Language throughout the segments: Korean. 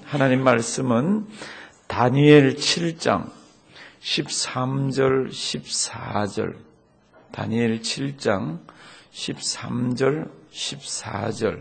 하나님 말씀은 다니엘 7장 13절 14절 다니엘 7장 13절 14절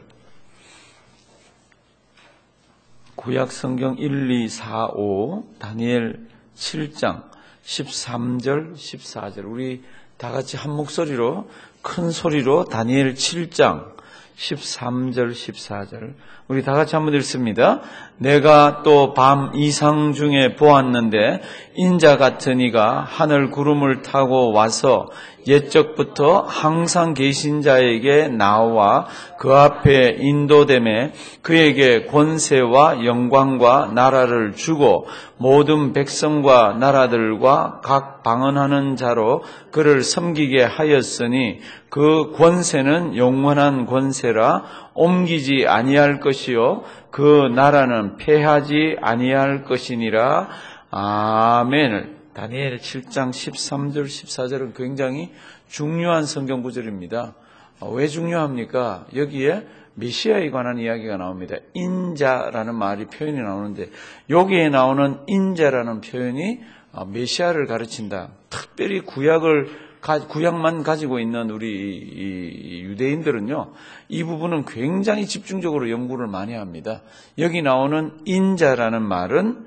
구약성경 1, 2, 4, 5 다니엘 7장 13절 14절 우리 다같이 한 목소리로 큰 소리로 다니엘 7장 13절 14절 우리 다같이 한번 읽습니다. 내가 또 밤 이상 중에 보았는데 인자 같은 이가 하늘 구름을 타고 와서 옛적부터 항상 계신 자에게 나와 그 앞에 인도됨에 그에게 권세와 영광과 나라를 주고 모든 백성과 나라들과 각 방언하는 자로 그를 섬기게 하였으니 그 권세는 영원한 권세라 옮기지 아니할 것이요 그 나라는 패하지 아니할 것이니라. 아멘. 다니엘 7장 13절 14절은 굉장히 중요한 성경 구절입니다. 왜 중요합니까? 여기에 메시아에 관한 이야기가 나옵니다. 인자라는 말이 표현이 나오는데 여기에 나오는 인자라는 표현이 메시아를 가르친다. 특별히 구약만 가지고 있는 우리 유대인들은요, 이 부분은 굉장히 집중적으로 연구를 많이 합니다. 여기 나오는 인자라는 말은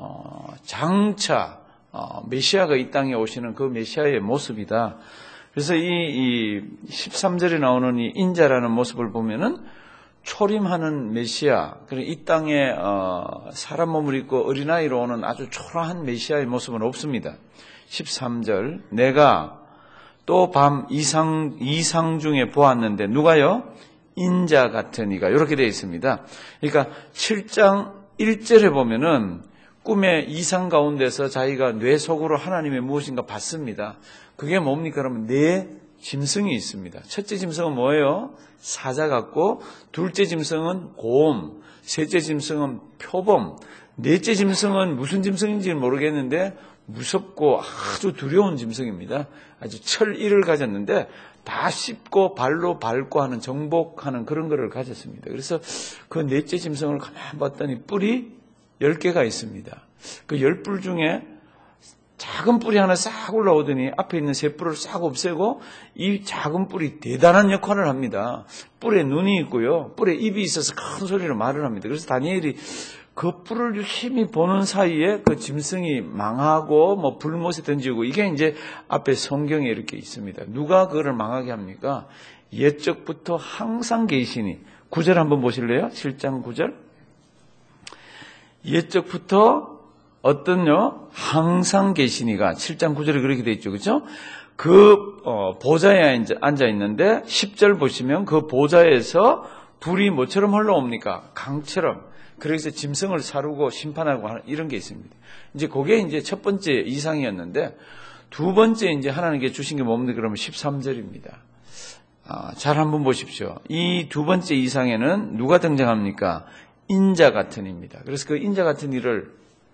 장차 메시아가 이 땅에 오시는 그 메시아의 모습이다. 그래서 이 13절에 나오는 이 인자라는 모습을 보면은 초림하는 메시아, 그리고 이 땅에 사람 몸을 입고 어린아이로 오는 아주 초라한 메시아의 모습은 없습니다. 13절 내가 또 밤 이상 중에 보았는데 누가요? 인자 같은 이가 이렇게 되어 있습니다. 그러니까 7장 1절에 보면은 꿈의 이상 가운데서 자기가 뇌 속으로 하나님의 무엇인가 봤습니다. 그게 뭡니까? 그러면 네 짐승이 있습니다. 첫째 짐승은 뭐예요? 사자 같고, 둘째 짐승은 곰, 셋째 짐승은 표범, 넷째 짐승은 무슨 짐승인지는 모르겠는데 무섭고 아주 두려운 짐승입니다. 아주 철이를 가졌는데 다 씹고 발로 밟고 하는 정복하는 그런 거를 가졌습니다. 그래서 그 넷째 짐승을 가만히 봤더니 뿔이 10개가 있습니다. 그 10뿔 중에 작은 뿔이 하나 싹 올라오더니 앞에 있는 세 뿔을 싹 없애고 이 작은 뿔이 대단한 역할을 합니다. 뿔에 눈이 있고요. 뿔에 입이 있어서 큰 소리로 말을 합니다. 그래서 다니엘이 그 뿔을 유심히 보는 사이에 그 짐승이 망하고 뭐 불못에 던지고 이게 이제 앞에 성경에 이렇게 있습니다. 누가 그거를 망하게 합니까? 옛적부터 항상 계시니 9절 한번 보실래요? 7장 9절 옛적부터 어떤요? 항상 계시니가 7장 9절에 그렇게 돼 있죠. 그렇죠? 그 보좌에 앉아 있는데 10절 보시면 그 보좌에서 불이 뭐처럼 흘러옵니까? 강처럼. 그래서 짐승을 사르고 심판하고 하는 이런 게 있습니다. 이제 그게 이제 첫 번째 이상이었는데 두 번째 이제 하나님께 주신 게 뭡니까? 그러면 13절입니다. 잘 한번 보십시오. 이 두 번째 이상에는 누가 등장합니까? 인자 같은 이입니다. 그래서 그 인자 같은 이를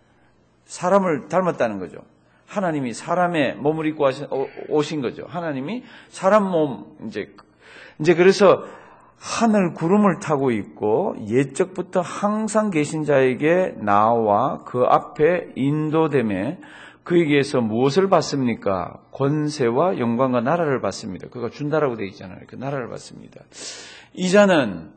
사람을 닮았다는 거죠. 하나님이 사람의 몸을 입고 오신 거죠. 하나님이 사람 몸 이제 그래서 하늘 구름을 타고 있고 옛적부터 항상 계신 자에게 나와 그 앞에 인도됨에 그에게서 무엇을 받습니까? 권세와 영광과 나라를 받습니다. 그가 준다라고 되어 있잖아요. 그 나라를 받습니다. 이 자는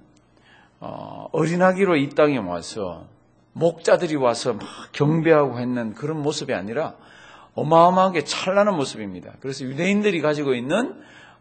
어린아기로 이 땅에 와서 목자들이 와서 막 경배하고 했는 그런 모습이 아니라 어마어마하게 찬란한 모습입니다. 그래서 유대인들이 가지고 있는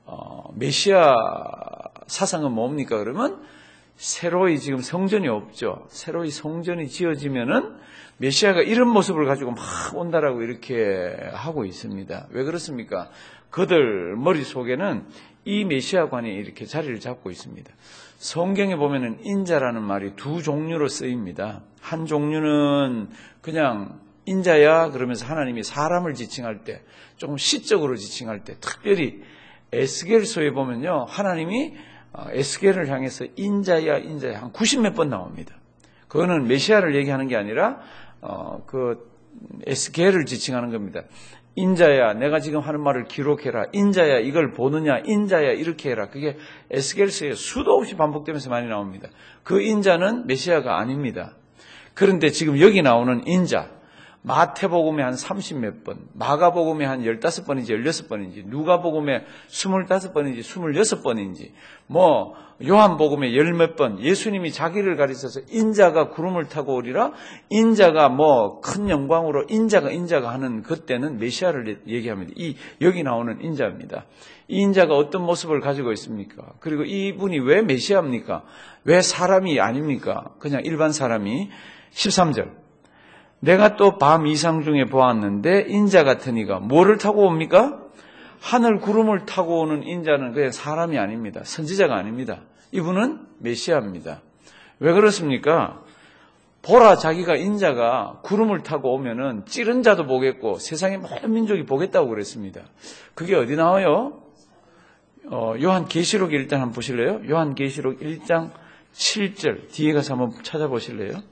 메시아 사상은 뭡니까? 그러면 새로이 지금 성전이 없죠. 새로이 성전이 지어지면은 메시아가 이런 모습을 가지고 막 온다라고 이렇게 하고 있습니다. 왜 그렇습니까? 그들 머릿속에는 이 메시아관이 이렇게 자리를 잡고 있습니다. 성경에 보면은 인자라는 말이 두 종류로 쓰입니다. 한 종류는 그냥 인자야 그러면서 하나님이 사람을 지칭할 때 조금 시적으로 지칭할 때 특별히 에스겔서에 보면요. 하나님이 에스겔을 향해서 인자야 인자야 한 90몇 번 나옵니다. 그거는 메시아를 얘기하는 게 아니라 그 에스겔을 지칭하는 겁니다. 인자야 내가 지금 하는 말을 기록해라. 인자야 이걸 보느냐. 인자야 이렇게 해라. 그게 에스겔서에 수도 없이 반복되면서 많이 나옵니다. 그 인자는 메시아가 아닙니다. 그런데 지금 여기 나오는 인자, 마태복음에 한 30몇 번, 마가복음에 한 15번인지 16번인지, 누가복음에 25번인지 26번인지, 요한복음에 10몇 번, 예수님이 자기를 가리켜서 인자가 구름을 타고 오리라, 인자가 큰 영광으로 인자가 하는 그때는 메시아를 얘기합니다. 여기 나오는 인자입니다. 이 인자가 어떤 모습을 가지고 있습니까? 그리고 이분이 왜 메시아입니까? 왜 사람이 아닙니까? 그냥 일반 사람이. 13절. 내가 또 밤 이상 중에 보았는데 인자 같은 이가 뭐를 타고 옵니까? 하늘 구름을 타고 오는 인자는 그냥 사람이 아닙니다. 선지자가 아닙니다. 이분은 메시아입니다. 왜 그렇습니까? 보라, 자기가 인자가 구름을 타고 오면은 찌른 자도 보겠고 세상의 모든 민족이 보겠다고 그랬습니다. 그게 어디 나와요? 요한계시록 일단 한번 보실래요? 요한계시록 1장 7절 뒤에 가서 한번 찾아보실래요?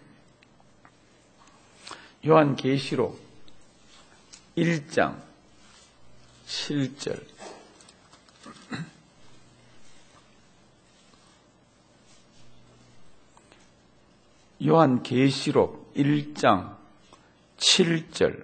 요한계시록 1장 7절. 요한계시록 1장 7절.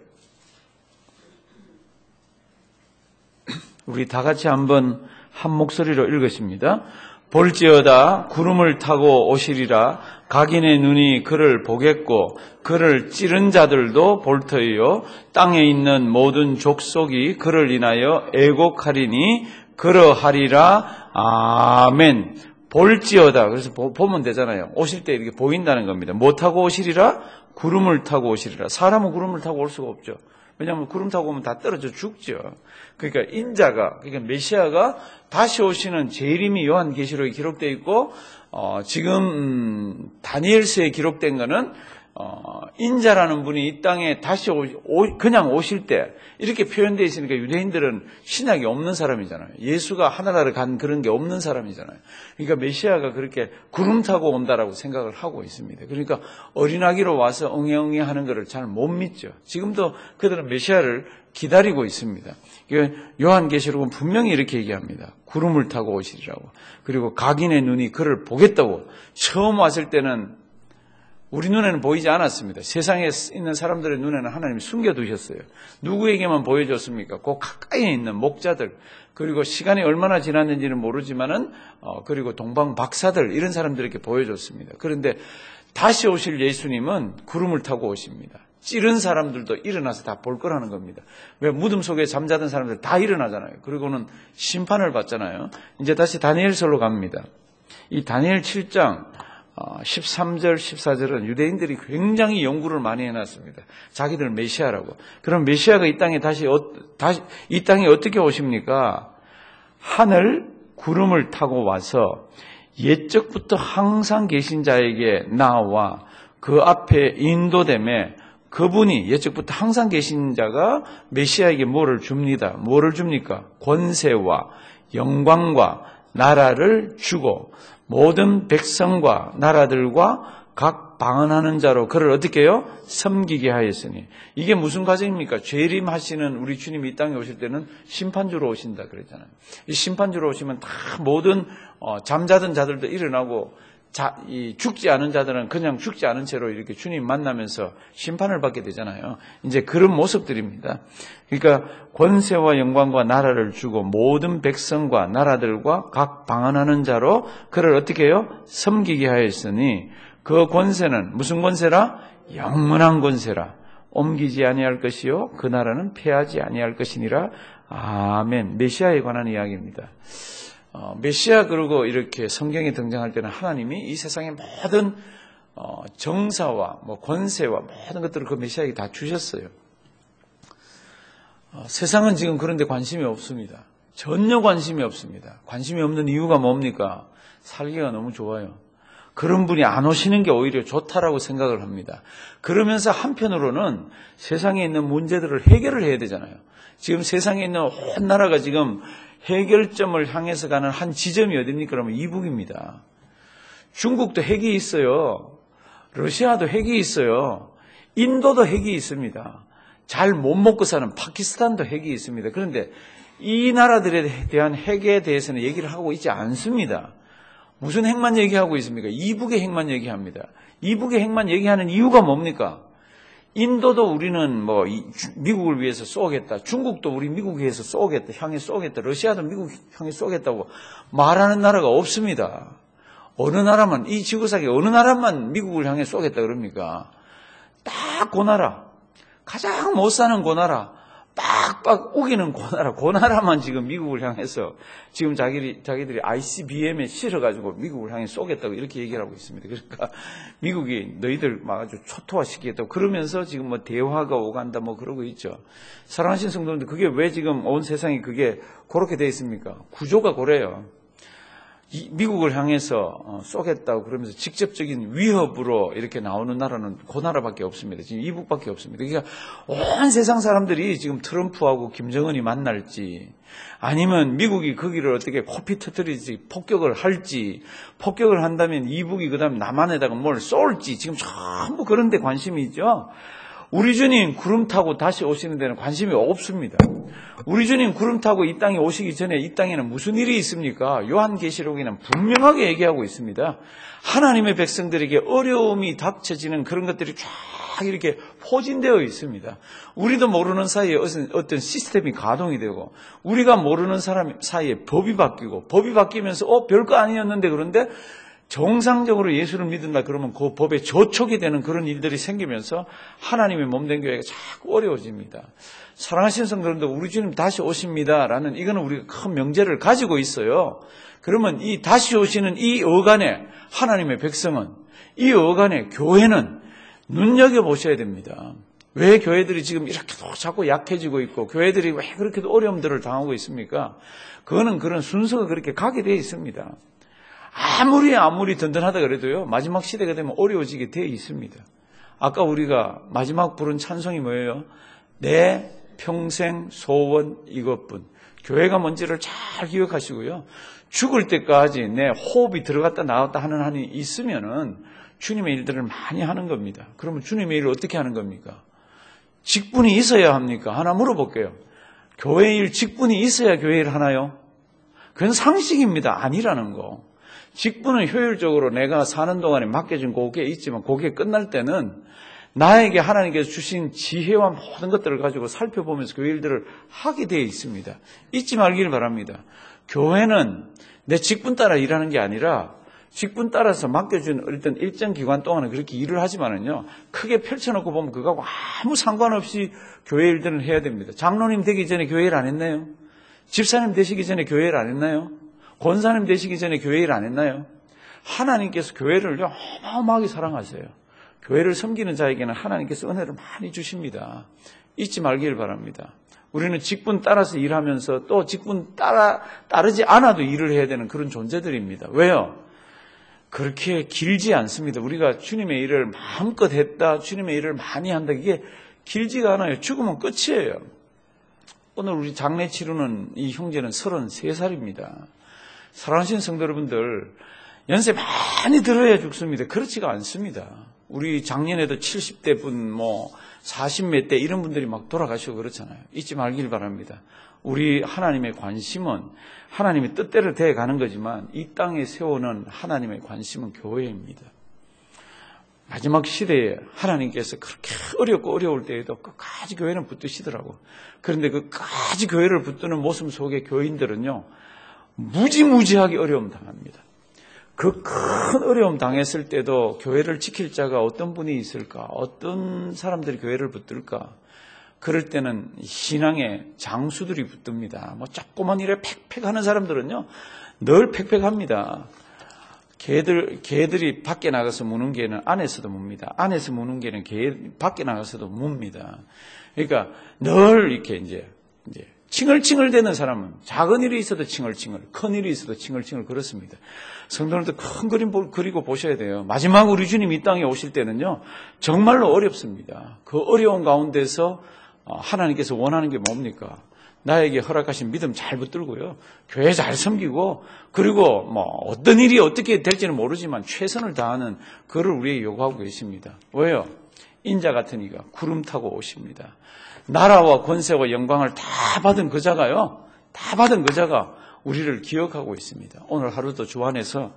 우리 다 같이 한번 한 목소리로 읽으십니다. 볼지어다 구름을 타고 오시리라. 각인의 눈이 그를 보겠고 그를 찌른 자들도 볼 터이요 땅에 있는 모든 족속이 그를 인하여 애곡하리니 그러하리라. 아멘. 볼지어다. 그래서 보면 되잖아요. 오실 때 이렇게 보인다는 겁니다. 뭐 타고 오시리라? 구름을 타고 오시리라. 사람은 구름을 타고 올 수가 없죠. 왜냐하면 구름 타고 오면 다 떨어져 죽죠. 그러니까 인자가, 그러니까 메시아가 다시 오시는 재림이 요한계시록에 기록되어 있고, 지금 다니엘서에 기록된 거는 인자라는 분이 이 땅에 다시 그냥 오실 때 이렇게 표현되어 있으니까 유대인들은 신약이 없는 사람이잖아요. 예수가 하늘나라를 간 그런 게 없는 사람이잖아요. 그러니까 메시아가 그렇게 구름 타고 온다라고 생각을 하고 있습니다. 그러니까 어린아기로 와서 엉엉이 하는 것을 잘 못 믿죠. 지금도 그들은 메시아를 기다리고 있습니다. 요한계시록은 분명히 이렇게 얘기합니다. 구름을 타고 오시리라고. 그리고 각인의 눈이 그를 보겠다고. 처음 왔을 때는 우리 눈에는 보이지 않았습니다. 세상에 있는 사람들의 눈에는 하나님이 숨겨두셨어요. 누구에게만 보여줬습니까? 그 가까이에 있는 목자들, 그리고 시간이 얼마나 지났는지는 모르지만은 그리고 동방 박사들 이런 사람들에게 보여줬습니다. 그런데 다시 오실 예수님은 구름을 타고 오십니다. 찌른 사람들도 일어나서 다 볼 거라는 겁니다. 왜 무덤 속에 잠자던 사람들 다 일어나잖아요. 그리고는 심판을 받잖아요. 이제 다시 다니엘서로 갑니다. 이 다니엘 7장 13절, 14절은 유대인들이 굉장히 연구를 많이 해놨습니다. 자기들 메시아라고. 그럼 메시아가 이 땅에 다시 이 땅에 어떻게 오십니까? 하늘 구름을 타고 와서 옛적부터 항상 계신 자에게 나와 그 앞에 인도됨에 그분이 옛적부터 항상 계신 자가 메시아에게 뭐를 줍니다. 뭐를 줍니까? 권세와 영광과 나라를 주고 모든 백성과 나라들과 각 방언하는 자로 그를 어떻게 해요? 섬기게 하였으니. 이게 무슨 과정입니까? 재림하시는 우리 주님이 이 땅에 오실 때는 심판주로 오신다 그랬잖아요. 이 심판주로 오시면 다 모든 잠자던 자들도 일어나고 죽지 않은 자들은 그냥 죽지 않은 채로 이렇게 주님 만나면서 심판을 받게 되잖아요. 이제 그런 모습들입니다. 그러니까 권세와 영광과 나라를 주고 모든 백성과 나라들과 각 방언하는 자로 그를 어떻게 해요? 섬기게 하였으니 그 권세는 무슨 권세라? 영원한 권세라. 옮기지 아니할 것이요 그 나라는 패하지 아니할 것이니라. 아멘. 메시아에 관한 이야기입니다. 메시아 그러고 이렇게 성경에 등장할 때는 하나님이 이 세상의 모든 정사와 권세와 모든 것들을 그 메시아에게 다 주셨어요. 세상은 지금 그런 데 관심이 없습니다. 전혀 관심이 없습니다. 관심이 없는 이유가 뭡니까? 살기가 너무 좋아요. 그런 분이 안 오시는 게 오히려 좋다라고 생각을 합니다. 그러면서 한편으로는 세상에 있는 문제들을 해결을 해야 되잖아요. 지금 세상에 있는 온 나라가 지금 해결점을 향해서 가는 한 지점이 어디입니까? 그러면 이북입니다. 중국도 핵이 있어요. 러시아도 핵이 있어요. 인도도 핵이 있습니다. 잘 못 먹고 사는 파키스탄도 핵이 있습니다. 그런데 이 나라들에 대한 핵에 대해서는 얘기를 하고 있지 않습니다. 무슨 핵만 얘기하고 있습니까? 이북의 핵만 얘기합니다. 이북의 핵만 얘기하는 이유가 뭡니까? 인도도 우리는 뭐 미국을 위해서 쏘겠다. 중국도 우리 미국 위해서 쏘겠다. 향해 쏘겠다. 러시아도 미국 향해 쏘겠다고 말하는 나라가 없습니다. 어느 나라만, 이 지구상에 어느 나라만 미국을 향해 쏘겠다 그럽니까? 딱 그 나라, 가장 못 사는 그 나라, 빡빡 우기는 그 나라만 지금 미국을 향해서 지금 자기들이 ICBM에 실어가지고 미국을 향해 쏘겠다고 이렇게 얘기를 하고 있습니다. 그러니까 미국이 너희들 막 아주 초토화시키겠다고 그러면서 지금 뭐 대화가 오간다 뭐 그러고 있죠. 사랑하신 성도님들, 그게 왜 지금 온 세상이 그게 그렇게 돼 있습니까? 구조가 그래요. 미국을 향해서 쏘겠다고 그러면서 직접적인 위협으로 이렇게 나오는 나라는 그 나라밖에 없습니다. 지금 이북밖에 없습니다. 그러니까 온 세상 사람들이 지금 트럼프하고 김정은이 만날지 아니면 미국이 거기를 어떻게 코피 터뜨리지 폭격을 할지, 폭격을 한다면 이북이 그다음 남한에다가 뭘 쏠지 지금 전부 그런 데 관심이 있죠. 우리 주님 구름 타고 다시 오시는 데는 관심이 없습니다. 우리 주님 구름 타고 이 땅에 오시기 전에 이 땅에는 무슨 일이 있습니까? 요한계시록에는 분명하게 얘기하고 있습니다. 하나님의 백성들에게 어려움이 닥쳐지는 그런 것들이 쫙 이렇게 포진되어 있습니다. 우리도 모르는 사이에 어떤 시스템이 가동이 되고 우리가 모르는 사람 사이에 법이 바뀌고 법이 바뀌면서 별거 아니었는데 그런데 정상적으로 예수를 믿는다 그러면 그 법에 저촉이 되는 그런 일들이 생기면서 하나님의 몸된 교회가 자꾸 어려워집니다. 사랑하시는 성도님들, 우리 주님 다시 오십니다라는 이거는 우리가 큰 명제를 가지고 있어요. 그러면 이 다시 오시는 이 어간에 하나님의 백성은, 이 어간에 교회는 눈여겨보셔야 됩니다. 왜 교회들이 지금 이렇게도 자꾸 약해지고 있고 교회들이 왜 그렇게도 어려움들을 당하고 있습니까? 그거는 그런 순서가 그렇게 가게 되어 있습니다. 아무리 든든하다 그래도요, 마지막 시대가 되면 어려워지게 되어 있습니다. 아까 우리가 마지막 부른 찬송이 뭐예요? 내 평생 소원 이것뿐. 교회가 뭔지를 잘 기억하시고요. 죽을 때까지 내 호흡이 들어갔다 나왔다 하는 한이 있으면은 주님의 일들을 많이 하는 겁니다. 그러면 주님의 일을 어떻게 하는 겁니까? 직분이 있어야 합니까? 하나 물어볼게요. 교회 일 직분이 있어야 교회 일 하나요? 그건 상식입니다. 아니라는 거. 직분은 효율적으로 내가 사는 동안에 맡겨진 그게 있지만 그게 끝날 때는 나에게 하나님께서 주신 지혜와 모든 것들을 가지고 살펴보면서 교회 일들을 하게 되어 있습니다. 잊지 말기를 바랍니다. 교회는 내 직분 따라 일하는 게 아니라 직분 따라서 맡겨준 어떤 일정 기간 동안은 그렇게 일을 하지만은요, 크게 펼쳐놓고 보면 그거하고 아무 상관없이 교회 일들을 해야 됩니다. 장로님 되기 전에 교회 일 안 했나요? 집사님 되시기 전에 교회 일 안 했나요? 권사님 되시기 전에 교회 일 안 했나요? 하나님께서 교회를 어마어마하게 사랑하세요. 교회를 섬기는 자에게는 하나님께서 은혜를 많이 주십니다. 잊지 말기를 바랍니다. 우리는 직분 따라서 일하면서 또 직분 따르지 않아도 일을 해야 되는 그런 존재들입니다. 왜요? 그렇게 길지 않습니다. 우리가 주님의 일을 마음껏 했다, 주님의 일을 많이 한다, 이게 길지가 않아요. 죽으면 끝이에요. 오늘 우리 장례 치르는 이 형제는 33살입니다. 사랑하시는 성도 여러분들, 연세 많이 들어야 죽습니다. 그렇지가 않습니다. 우리 작년에도 70대 분, 40몇 대 이런 분들이 막 돌아가시고 그렇잖아요. 잊지 말길 바랍니다. 우리 하나님의 관심은 하나님의 뜻대로 되어가는 거지만 이 땅에 세우는 하나님의 관심은 교회입니다. 마지막 시대에 하나님께서 그렇게 어렵고 어려울 때에도 끝까지 교회는 붙드시더라고. 그런데 끝까지 교회를 붙드는 모습 속에 교인들은요, 무지무지하게 어려움 당합니다. 그 큰 어려움 당했을 때도 교회를 지킬 자가 어떤 분이 있을까? 어떤 사람들이 교회를 붙들까? 그럴 때는 신앙의 장수들이 붙듭니다. 조그만 일에 팩팩하는 사람들은요, 늘 팩팩합니다. 개들이 밖에 나가서 무는 개는 안에서도 뭅니다. 안에서 무는 개는 밖에 나가서도 뭅니다. 그러니까 늘 이렇게 이제 칭얼칭얼대는 사람은 작은 일이 있어도 칭얼칭얼, 큰 일이 있어도 칭얼칭얼 그렇습니다. 성도들도 큰 그림 그리고 보셔야 돼요. 마지막 우리 주님 이 땅에 오실 때는요, 정말로 어렵습니다. 그 어려운 가운데서 하나님께서 원하는 게 뭡니까? 나에게 허락하신 믿음 잘 붙들고요, 교회 잘 섬기고, 그리고 어떤 일이 어떻게 될지는 모르지만 최선을 다하는 그를 우리에게 요구하고 계십니다. 왜요? 인자 같은 이가 구름 타고 오십니다. 나라와 권세와 영광을 다 받은 그 자가 우리를 기억하고 있습니다. 오늘 하루도 주 안에서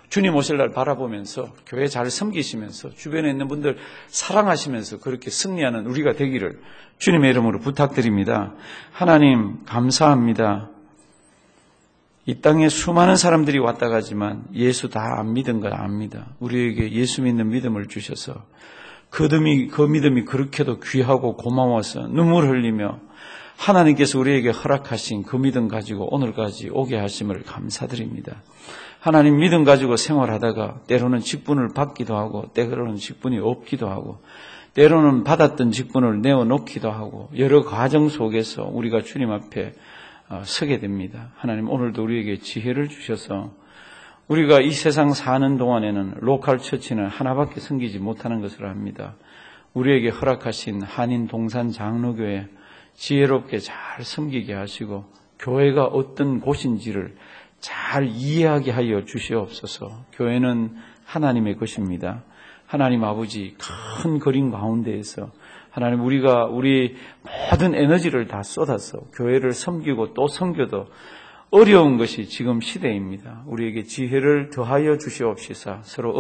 주님 오실 날 바라보면서 교회 잘 섬기시면서 주변에 있는 분들 사랑하시면서 그렇게 승리하는 우리가 되기를 주님의 이름으로 부탁드립니다. 하나님 감사합니다. 이 땅에 수많은 사람들이 왔다 가지만 예수 다 안 믿은 걸 압니다. 우리에게 예수 믿는 믿음을 주셔서 그 믿음이 그렇게도 귀하고 고마워서 눈물 흘리며 하나님께서 우리에게 허락하신 그 믿음 가지고 오늘까지 오게 하심을 감사드립니다. 하나님 믿음 가지고 생활하다가 때로는 직분을 받기도 하고 때로는 직분이 없기도 하고 때로는 받았던 직분을 내어놓기도 하고 여러 과정 속에서 우리가 주님 앞에 서게 됩니다. 하나님 오늘도 우리에게 지혜를 주셔서 우리가 이 세상 사는 동안에는 로컬 처치는 하나밖에 섬기지 못하는 것을 압니다. 우리에게 허락하신 한인 동산 장로교회 지혜롭게 잘 섬기게 하시고 교회가 어떤 곳인지를 잘 이해하게 하여 주시옵소서. 교회는 하나님의 것입니다. 하나님 아버지 큰 그림 가운데에서 하나님 우리가 우리 모든 에너지를 다 쏟아서 교회를 섬기고 또 섬겨도 어려운 것이 지금 시대입니다. 우리에게 지혜를 더하여 주시옵시사 서로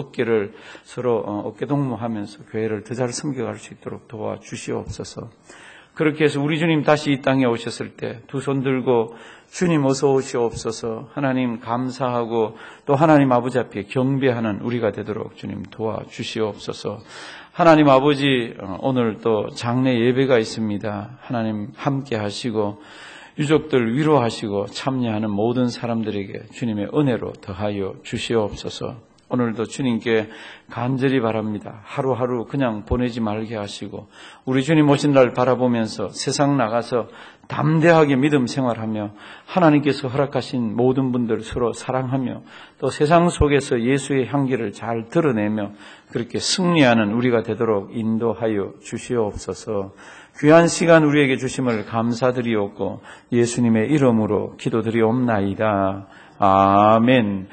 어깨동무하면서 교회를 더 잘 섬겨갈 수 있도록 도와주시옵소서. 그렇게 해서 우리 주님 다시 이 땅에 오셨을 때 두 손 들고 주님 어서 오시옵소서 하나님 감사하고 또 하나님 아버지 앞에 경배하는 우리가 되도록 주님 도와주시옵소서. 하나님 아버지 오늘 또 장례 예배가 있습니다. 하나님 함께 하시고 유족들 위로하시고 참여하는 모든 사람들에게 주님의 은혜로 더하여 주시옵소서. 오늘도 주님께 간절히 바랍니다. 하루하루 그냥 보내지 말게 하시고 우리 주님 오신 날 바라보면서 세상 나가서 담대하게 믿음 생활하며 하나님께서 허락하신 모든 분들 서로 사랑하며 또 세상 속에서 예수의 향기를 잘 드러내며 그렇게 승리하는 우리가 되도록 인도하여 주시옵소서. 귀한 시간 우리에게 주심을 감사드리옵고 예수님의 이름으로 기도드리옵나이다. 아멘.